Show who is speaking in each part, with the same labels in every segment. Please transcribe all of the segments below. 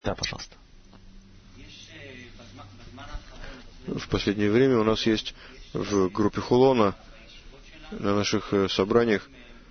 Speaker 1: Да, пожалуйста.
Speaker 2: В последнее время у нас есть в группе Хулона на наших собраниях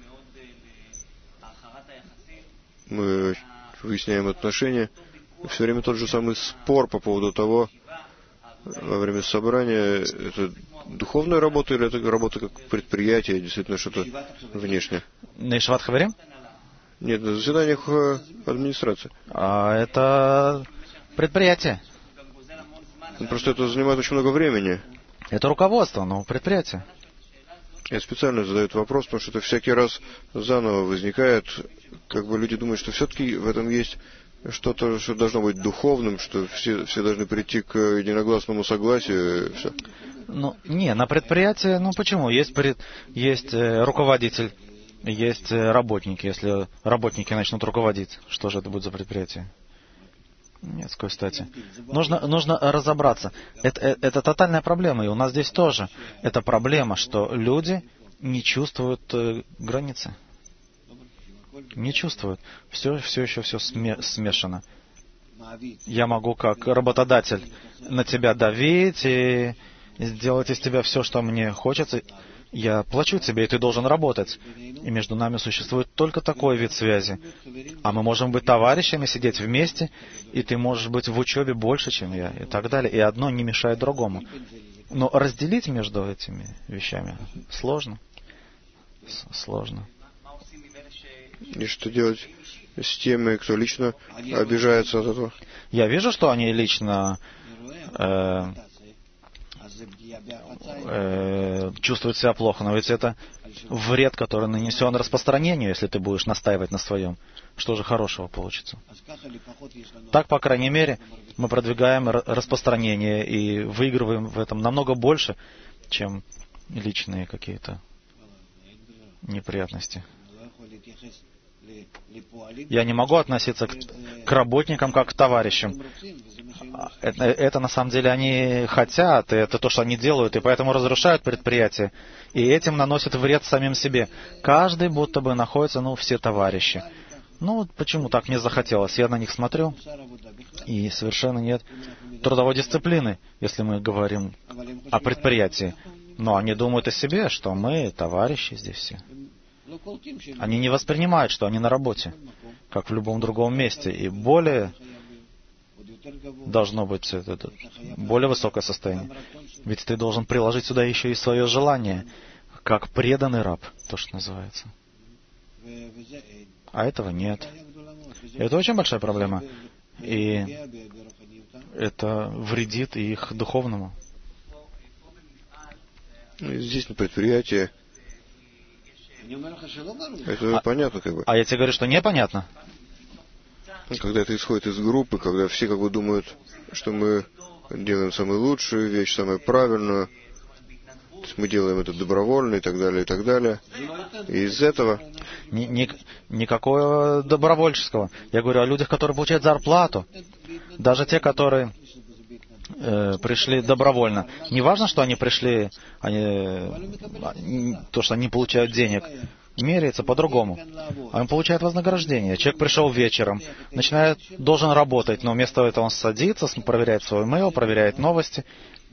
Speaker 2: мы выясняем отношения. Все время тот же самый спор по поводу того, во время собрания, это духовная работа или это работа как предприятие, действительно что-то внешнее?
Speaker 1: На Ишват Хаверим?
Speaker 2: Нет, на заседаниях администрации.
Speaker 1: Это предприятие.
Speaker 2: Просто это занимает очень много времени.
Speaker 1: Это руководство, но предприятие.
Speaker 2: Я специально задаю этот вопрос, потому что это всякий раз заново возникает. Как бы люди думают, что все-таки в этом есть что-то, что должно быть духовным, что все должны прийти к единогласному согласию. Все.
Speaker 1: Ну, не, на предприятии, ну почему? Есть руководитель, есть работники. Если работники начнут руководить, что же это будет за предприятие? Нет, с какой стати? Нужно разобраться. Это тотальная проблема, и у нас здесь тоже. Это проблема, что люди не чувствуют границы. Не чувствуют. Все еще все смешано. Я могу как работодатель на тебя давить и сделать из тебя все, что мне хочется. Я плачу тебе, и ты должен работать. И между нами существует только такой вид связи. А мы можем быть товарищами, сидеть вместе, и ты можешь быть в учебе больше, чем я, и так далее. И одно не мешает другому. Но разделить между этими вещами сложно. Сложно.
Speaker 2: И что делать с теми, кто лично обижается от этого?
Speaker 1: Я вижу, что они лично чувствуют себя плохо, но ведь это вред, который нанесен распространению, если ты будешь настаивать на своем. Что же хорошего получится? Так, по крайней мере, мы продвигаем распространение и выигрываем в этом намного больше, чем личные какие-то неприятности. Я не могу относиться к работникам как к товарищам. Это на самом деле они хотят, и это то, что они делают, и поэтому разрушают предприятие. И этим наносят вред самим себе. Каждый будто бы находится, все товарищи. Почему так мне захотелось? Я на них смотрю, и совершенно нет трудовой дисциплины, если мы говорим о предприятии. Но они думают о себе, что мы товарищи здесь все. Они не воспринимают, что они на работе, как в любом другом месте. И более должно быть более высокое состояние. Ведь ты должен приложить сюда еще и свое желание, как преданный раб, то, что называется. А этого нет. Это очень большая проблема. И это вредит их духовному.
Speaker 2: Здесь на предприятии это понятно как бы.
Speaker 1: А я тебе говорю, что непонятно.
Speaker 2: Когда это исходит из группы, когда все как бы думают, что мы делаем самую лучшую вещь, самую правильную, то есть мы делаем это добровольно и так далее, и так далее. И из этого...
Speaker 1: Никакого добровольческого. Я говорю о людях, которые получают зарплату. Даже те, которые пришли добровольно. Не важно, что они пришли, то, что они получают денег, меряется по-другому. Он получает вознаграждение. Человек пришел вечером, должен работать, но вместо этого он садится, проверяет свой имейл, проверяет новости.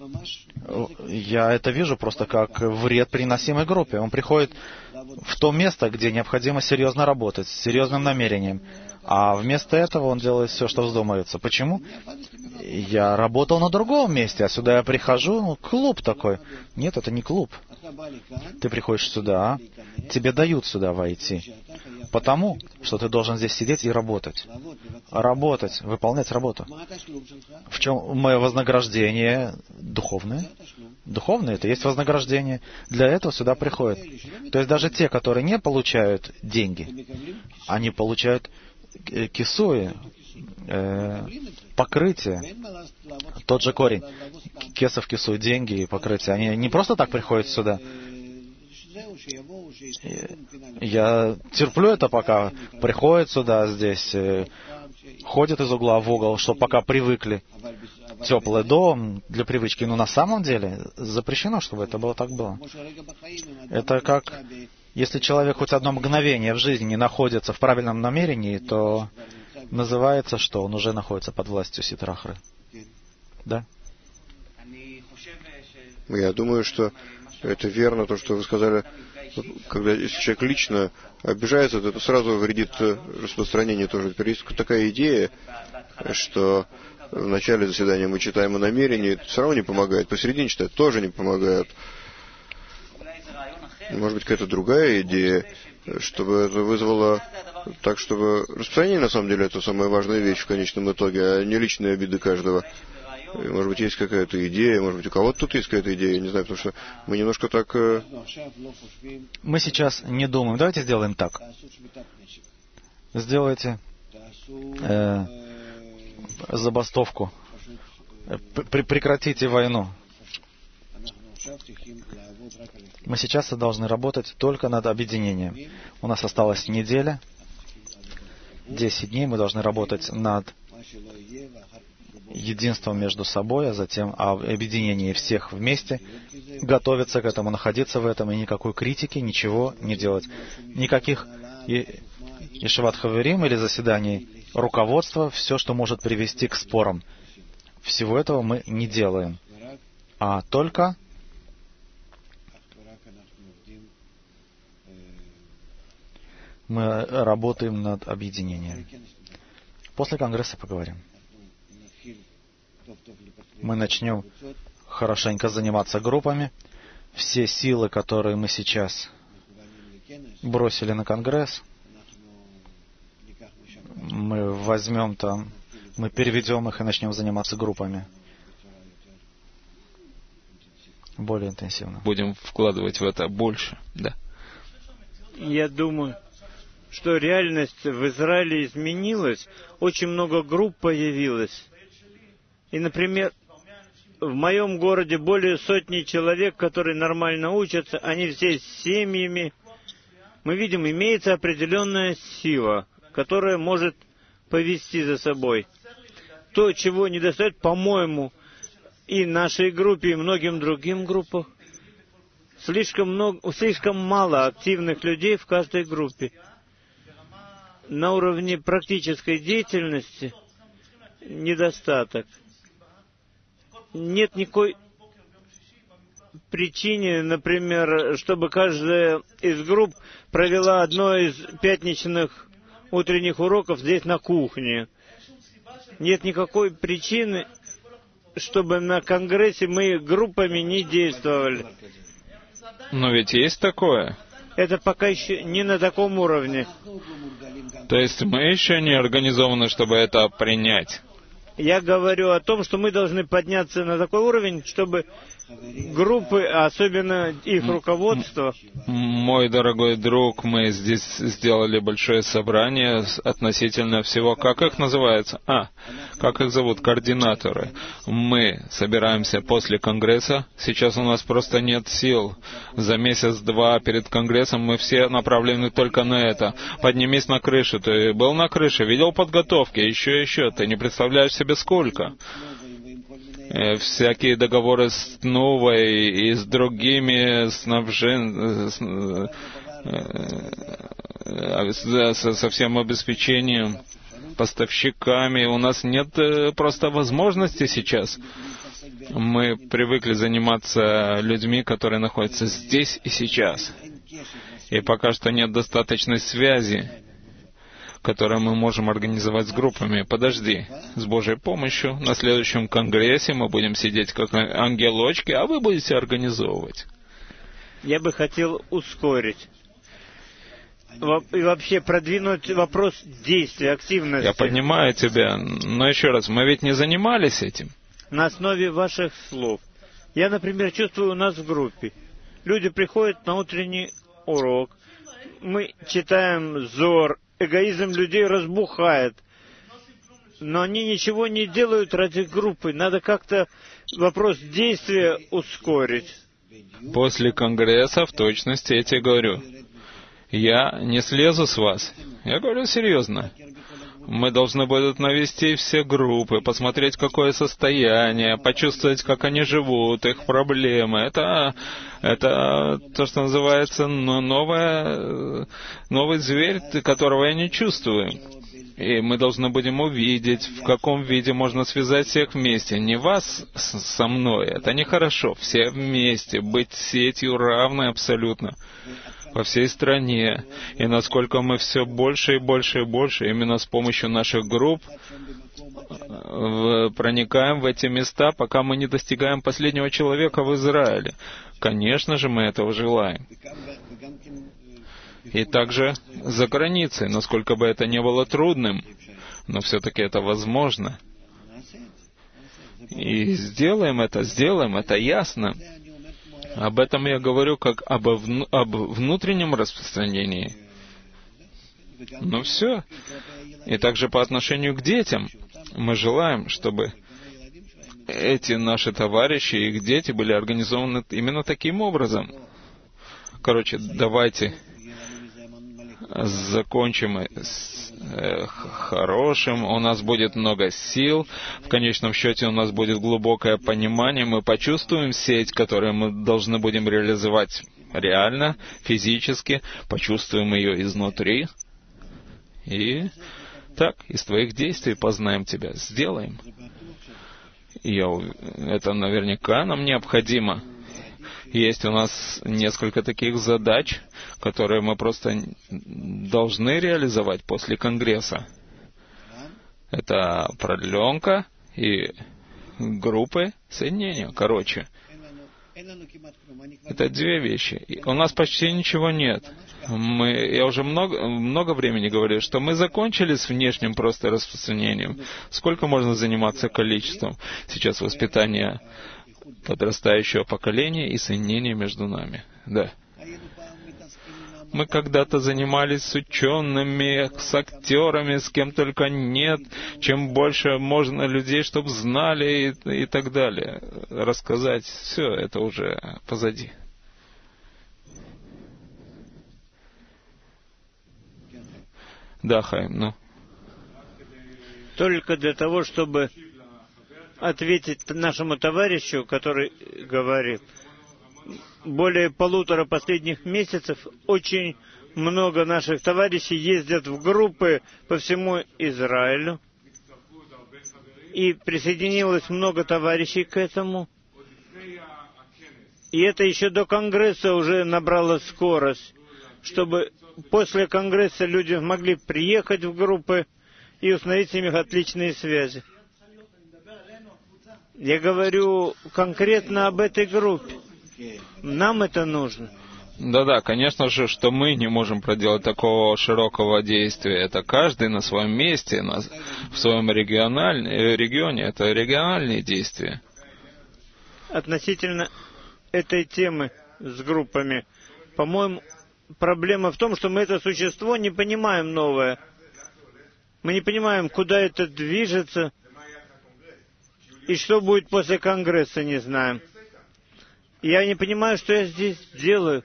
Speaker 1: Я это вижу просто как вред приносимой группе. Он приходит в то место, где необходимо серьезно работать, с серьезным намерением. А вместо этого он делает все, что вздумается. Почему? Я работал на другом месте, а сюда я прихожу, клуб такой. Нет, это не клуб. Ты приходишь сюда, тебе дают сюда войти. Потому, что ты должен здесь сидеть и работать. Работать, выполнять работу. В чем мое вознаграждение? Духовное. Духовное — это есть вознаграждение. Для этого сюда приходят. То есть даже те, которые не получают деньги, они получают кисуи, покрытие. Тот же корень. Кесов, кисуи, деньги и покрытие. Они не просто так приходят сюда. Я терплю это, пока приходят сюда, здесь, ходят из угла в угол, чтобы пока привыкли. Теплый дом для привычки. Но на самом деле запрещено, чтобы это было так было. Это как, если человек хоть одно мгновение в жизни не находится в правильном намерении, то называется, что он уже находится под властью Ситрахры. Да?
Speaker 2: Я думаю, что это верно, то, что вы сказали. Когда если человек лично обижается, то это сразу вредит распространению тоже. Теперь есть такая идея, что в начале заседания мы читаем о намерении, это все равно не помогает. Посередине читать тоже не помогает. Может быть, какая-то другая идея, чтобы это вызвало так, чтобы распространение, на самом деле, это самая важная вещь в конечном итоге, а не личные обиды каждого. И, может быть, есть какая-то идея, может быть, у кого-то тут есть какая-то идея, не знаю, потому что мы немножко так...
Speaker 1: Мы сейчас не думаем. Давайте сделаем так. Сделайте забастовку. Прекратите войну. Мы сейчас должны работать только над объединением. У нас осталась неделя, 10 дней. Мы должны работать над единством между собой, а затем об объединении всех вместе, готовиться к этому, находиться в этом, и никакой критики, ничего не делать. Никаких Ешиват Хаверим или заседаний руководства, все, что может привести к спорам. Всего этого мы не делаем. А только мы работаем над объединением. После Конгресса поговорим. Мы начнем хорошенько заниматься группами. Все силы, которые мы сейчас бросили на Конгресс, мы возьмем там, мы переведем их и начнем заниматься группами. Более интенсивно.
Speaker 3: Будем вкладывать в это больше, да.
Speaker 4: Я думаю, что реальность в Израиле изменилась. Очень много групп появилось. И, например, в моем городе более сотни человек, которые нормально учатся, они все с семьями. Мы видим, имеется определенная сила, которая может повести за собой. То, чего недостает, по-моему, и нашей группе, и многим другим группам, слишком мало активных людей в каждой группе. На уровне практической деятельности недостаток. Нет никакой причины, например, чтобы каждая из групп провела одно из пятничных утренних уроков здесь на кухне. Нет никакой причины, чтобы на Конгрессе мы группами не действовали.
Speaker 3: Но ведь есть такое.
Speaker 4: Это пока еще не на таком уровне.
Speaker 3: То есть мы еще не организованы, чтобы это принять.
Speaker 4: Я говорю о том, что мы должны подняться на такой уровень, чтобы группы, особенно их руководство...
Speaker 3: Мой дорогой друг, мы здесь сделали большое собрание относительно всего, как их называется? Как их зовут? Координаторы. Мы собираемся после Конгресса. Сейчас у нас просто нет сил. За месяц-два перед Конгрессом мы все направлены только на это. Поднимись на крышу. Ты был на крыше, видел подготовки, еще. Ты не представляешь себе сколько. Всякие договоры с Новой и с другими со всем обеспечением, поставщиками. У нас нет просто возможности сейчас. Мы привыкли заниматься людьми, которые находятся здесь и сейчас. И пока что нет достаточной связи, которые мы можем организовать с группами. Подожди, с Божьей помощью на следующем конгрессе мы будем сидеть как ангелочки, а вы будете организовывать.
Speaker 4: Я бы хотел ускорить и вообще продвинуть вопрос действия, активности.
Speaker 3: Я понимаю тебя, но еще раз, мы ведь не занимались этим.
Speaker 4: На основе ваших слов. Я, например, чувствую у нас в группе. Люди приходят на утренний урок, мы читаем Зор, эгоизм людей разбухает. Но они ничего не делают ради группы. Надо как-то вопрос действия ускорить.
Speaker 3: После Конгресса, в точности, я тебе говорю, я не слезу с вас. Я говорю серьезно. Мы должны будут навести все группы, посмотреть, какое состояние, почувствовать, как они живут, их проблемы. Это то, что называется новый зверь, которого я не чувствую. И мы должны будем увидеть, в каком виде можно связать всех вместе. Не вас со мной, это нехорошо. Все вместе, быть сетью равной абсолютно по всей стране. И насколько мы все больше и больше и больше, именно с помощью наших групп, проникаем в эти места, пока мы не достигаем последнего человека в Израиле. Конечно же, мы этого желаем. И также за границей, насколько бы это ни было трудным, но все-таки это возможно. И сделаем это ясно. Об этом я говорю как об внутреннем распространении. Ну все. И также по отношению к детям. Мы желаем, чтобы эти наши товарищи и их дети были организованы именно таким образом. Короче, давайте закончим с хорошим. У нас будет много сил. В конечном счете у нас будет глубокое понимание. Мы почувствуем сеть, которую мы должны будем реализовать реально, физически. Почувствуем ее изнутри. И так, из твоих действий познаем тебя. Сделаем. Это наверняка нам необходимо. Есть у нас несколько таких задач, которые мы просто должны реализовать после Конгресса. Это продленка и группы соединения. Короче, это две вещи. У нас почти ничего нет. Я уже много времени говорю, что мы закончили с внешним просто распространением. Сколько можно заниматься количеством? Сейчас воспитание подрастающего поколения и соединение между нами. Да. Мы когда-то занимались с учеными, с актерами, с кем только нет. Чем больше можно людей, чтобы знали и так далее. Рассказать. Все, это уже позади. Да, Хайм, ну.
Speaker 4: Только для того, чтобы ответить нашему товарищу, который говорит, более 1,5 последних месяцев очень много наших товарищей ездят в группы по всему Израилю. И присоединилось много товарищей к этому. И это еще до Конгресса уже набрало скорость, чтобы после Конгресса люди могли приехать в группы и установить с ними отличные связи. Я говорю конкретно об этой группе. Нам это нужно.
Speaker 3: Да, конечно же, что мы не можем проделать такого широкого действия. Это каждый на своем месте, в своем регионе. Это региональные действия.
Speaker 4: Относительно этой темы с группами, по-моему, проблема в том, что мы это существо не понимаем новое. Мы не понимаем, куда это движется и что будет после Конгресса, не знаем. Я не понимаю, что я здесь делаю.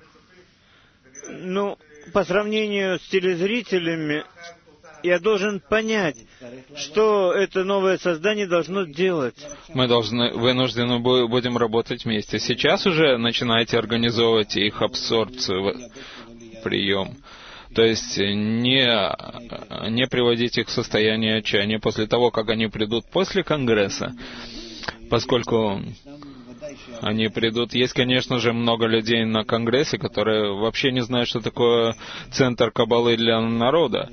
Speaker 4: Ну, по сравнению с телезрителями, я должен понять, что это новое создание должно делать.
Speaker 3: Мы вынуждены будем работать вместе. Сейчас уже начинаете организовывать их абсорбцию, прием. То есть не приводить их в состояние отчаяния после того, как они придут после Конгресса, поскольку они придут. Есть, конечно же, много людей на Конгрессе, которые вообще не знают, что такое центр Каббалы для народа.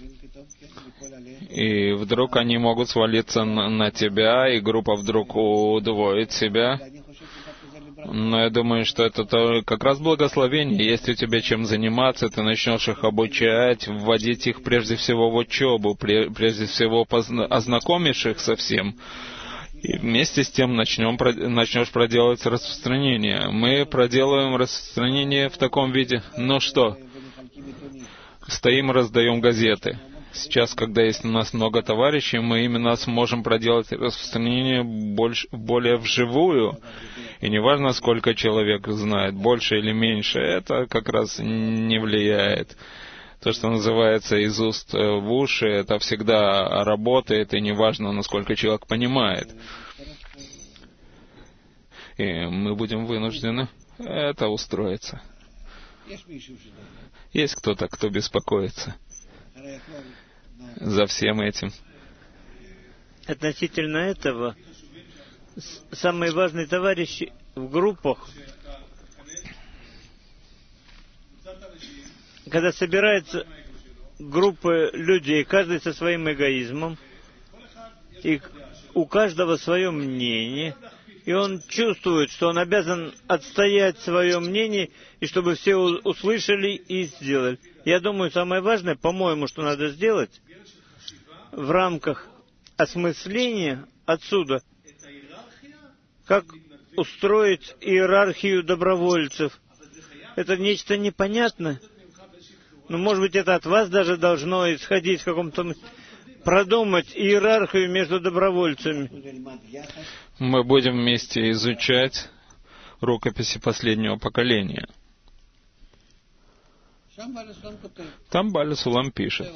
Speaker 3: И вдруг они могут свалиться на тебя, и группа вдруг удвоит себя. Но я думаю, что это как раз благословение. Если у тебя чем заниматься, ты начнешь их обучать, вводить их прежде всего в учебу, прежде всего ознакомишь их со всем. И вместе с тем начнешь проделывать распространение. Мы проделываем распространение в таком виде. Ну что? Стоим, раздаем газеты. Сейчас, когда есть у нас много товарищей, мы именно сможем проделать распространение более вживую. И неважно, сколько человек знает, больше или меньше, это как раз не влияет. То, что называется из уст в уши, это всегда работает, и неважно, насколько человек понимает. И мы будем вынуждены это устроиться. Есть кто-то, кто беспокоится. за всем этим.
Speaker 4: Относительно этого, самые важные товарищи в группах, когда собираются группы людей, каждый со своим эгоизмом, и у каждого свое мнение, и он чувствует, что он обязан отстоять свое мнение, и чтобы все услышали и сделали. Я думаю, самое важное, по-моему, что надо сделать в рамках осмысления отсюда, как устроить иерархию добровольцев. Это нечто непонятное. Но, может быть, это от вас даже должно исходить в каком-то... продумать иерархию между добровольцами.
Speaker 3: Мы будем вместе изучать рукописи последнего поколения. Там Баля Сулам пишет: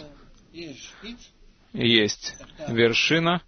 Speaker 3: есть вершина,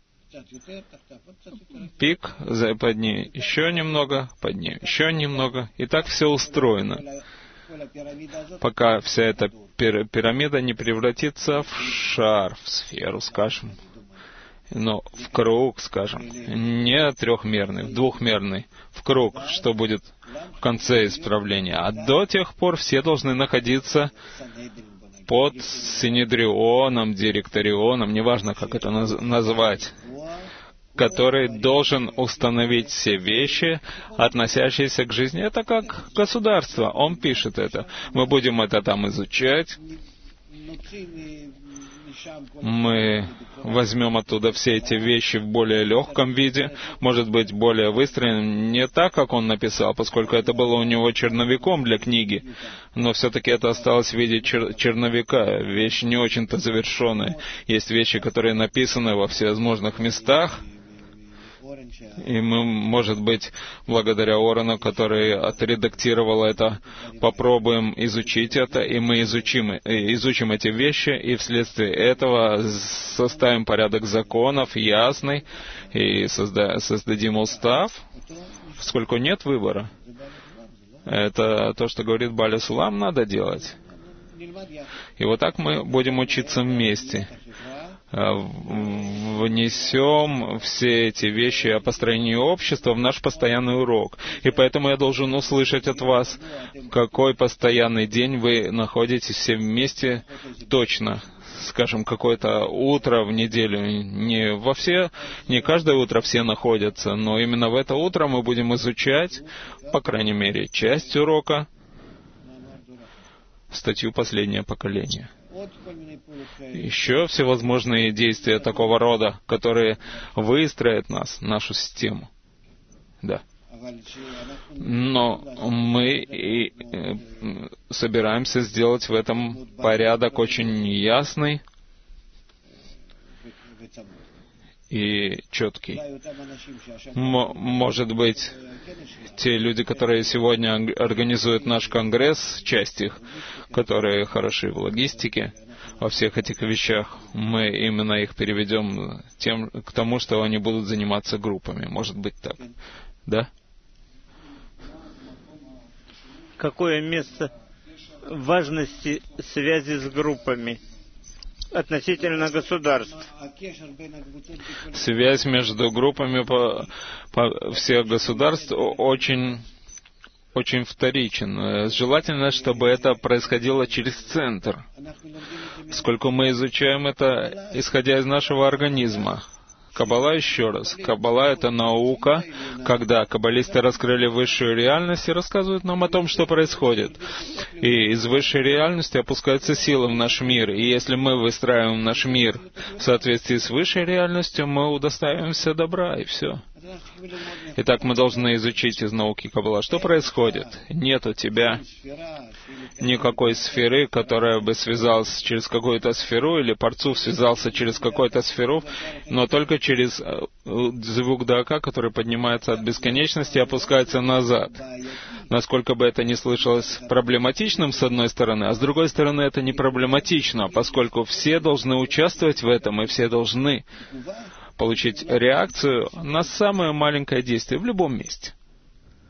Speaker 3: пик, под ней еще немного, под ней еще немного, и так все устроено, пока вся эта пирамида не превратится в шар, в сферу, скажем, но в круг, скажем, не трехмерный, в двухмерный, в круг, что будет в конце исправления. А до тех пор все должны находиться под Синедрионом, Директорионом, неважно, как это назвать, который должен установить все вещи, относящиеся к жизни. Это как государство. Он пишет это. Мы будем это там изучать. Мы возьмем оттуда все эти вещи в более легком виде, может быть, более выстроенным, не так, как он написал, поскольку это было у него черновиком для книги, но все-таки это осталось в виде черновика, вещь не очень-то завершенная. Есть вещи, которые написаны во всевозможных местах, и мы, может быть, благодаря Орану, который отредактировал это, попробуем изучить это, и мы изучим эти вещи, и вследствие этого составим порядок законов ясный, и создадим устав, поскольку нет выбора. Это то, что говорит Баля Сулам, надо делать. И вот так мы будем учиться вместе. Внесем все эти вещи о построении общества в наш постоянный урок. И поэтому я должен услышать от вас, какой постоянный день вы находитесь все вместе точно. Скажем, какое-то утро в неделю. Не каждое утро все находятся, но именно в это утро мы будем изучать, по крайней мере, часть урока, статью «Последнее поколение». Еще всевозможные действия такого рода, которые выстроят нас, нашу систему. Да. Но мы собираемся сделать в этом порядок очень ясный и четкий. Может быть, те люди, которые сегодня организуют наш конгресс, часть их, которые хороши в логистике, во всех этих вещах, мы именно их переведем к тому, что они будут заниматься группами. Может быть так. Да?
Speaker 4: Какое место важности связи с группами относительно государств?
Speaker 3: Связь между группами всех государств очень вторичен. Желательно, чтобы это происходило через центр, поскольку мы изучаем это, исходя из нашего организма. Каббала, еще раз, Каббала — это наука, когда каббалисты раскрыли высшую реальность и рассказывают нам о том, что происходит. И из высшей реальности опускаются силы в наш мир. И если мы выстраиваем наш мир в соответствии с высшей реальностью, мы удостаиваемся добра, и все. Итак, мы должны изучить из науки Каббала, что происходит. Нет у тебя никакой сферы, которая бы связалась через какую-то сферу, или Парцуф связался через какую-то сферу, но только через звук дака, который поднимается от бесконечности и опускается назад. Насколько бы это ни слышалось проблематичным с одной стороны, а с другой стороны это не проблематично, поскольку все должны участвовать в этом, и все должны получить реакцию на самое маленькое действие в любом месте.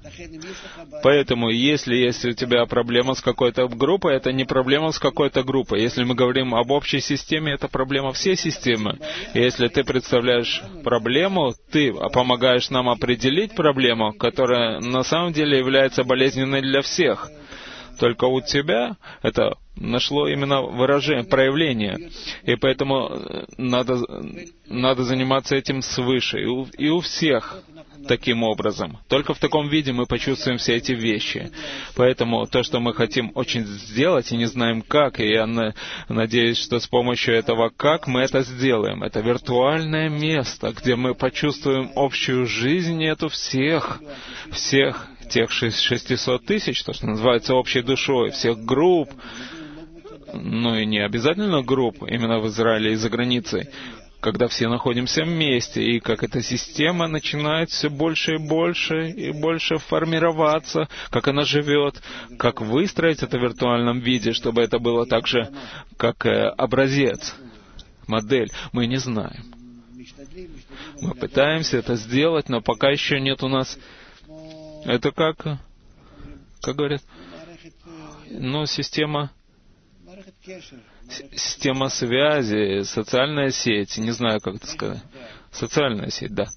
Speaker 3: Поэтому, если есть у тебя проблема с какой-то группой, это не проблема с какой-то группой. Если мы говорим об общей системе, это проблема всей системы. И если ты представляешь проблему, ты помогаешь нам определить проблему, которая на самом деле является болезненной для всех. Только у тебя это нашло именно выражение, проявление. И поэтому надо заниматься этим свыше. И у всех таким образом. Только в таком виде мы почувствуем все эти вещи. Поэтому то, что мы хотим очень сделать и не знаем как, и я надеюсь, что с помощью этого как мы это сделаем. Это виртуальное место, где мы почувствуем общую жизнь эту всех тех 600 тысяч, то, что называется общей душой, всех групп, ну и не обязательно групп, именно в Израиле и за границей, когда все находимся вместе, и как эта система начинает все больше и больше формироваться, как она живет, как выстроить это в виртуальном виде, чтобы это было так же, как образец, модель, мы не знаем. Мы пытаемся это сделать, но пока еще нет у нас... Это как говорят, система связи, социальная сеть, не знаю, как это сказать. Социальная сеть, да.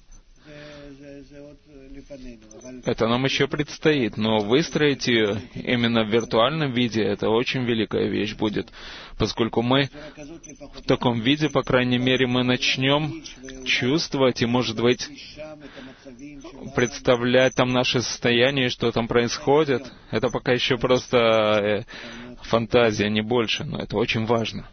Speaker 3: Это нам еще предстоит, но выстроить ее именно в виртуальном виде, это очень великая вещь будет, поскольку мы в таком виде, по крайней мере, мы начнем чувствовать и, может быть, представлять там наше состояние, что там происходит. Это пока еще просто фантазия, не больше, но это очень важно.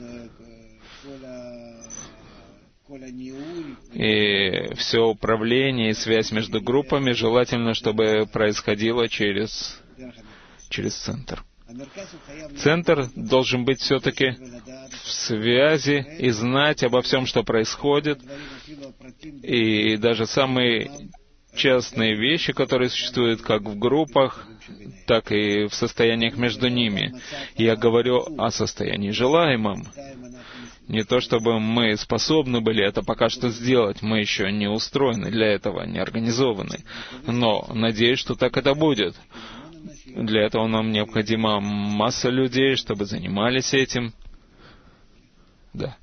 Speaker 3: И все управление и связь между группами желательно, чтобы происходило через центр. Центр должен быть все-таки в связи и знать обо всем, что происходит, и даже самые частные вещи, которые существуют как в группах, так и в состояниях между ними. Я говорю о состоянии желаемом. Не то, чтобы мы способны были это пока что сделать, мы еще не устроены для этого, не организованы. Но надеюсь, что так это будет. Для этого нам необходима масса людей, чтобы занимались этим. Да.